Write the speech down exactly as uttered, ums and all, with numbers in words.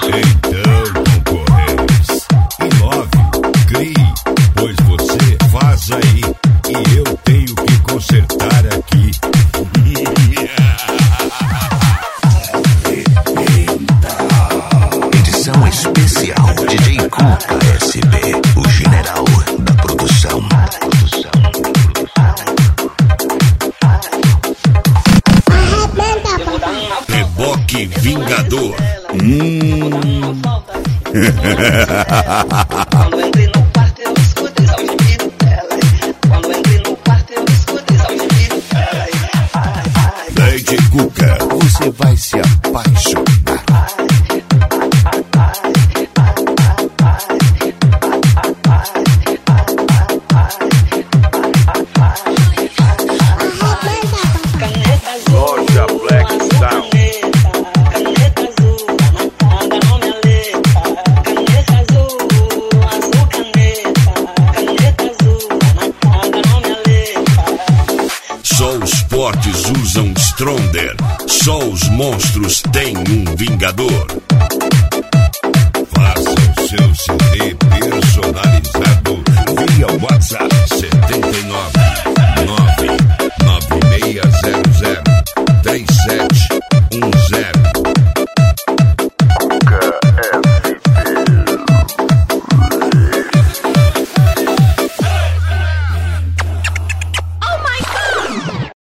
Então, concorrentes, inove, crie, pois você faz aí e eu tenho que consertar aqui. Edição especial D J Cuca S B, o general da produção. Reboque Vingador. Hum. Quando entrei no quarto eu escutei só o gemido dela. Quando entrei no quarto eu escutei só o gemido dela. D J Cuca, você vai se apaixonar. Loja Black Sound. Caneta azul, marcada no minha letra. Caneta azul, azul caneta. Caneta azul, marcada no minha letra. Só os fortes usam Stronder. Só os monstros têm um Vingador. Faça o seu sinal.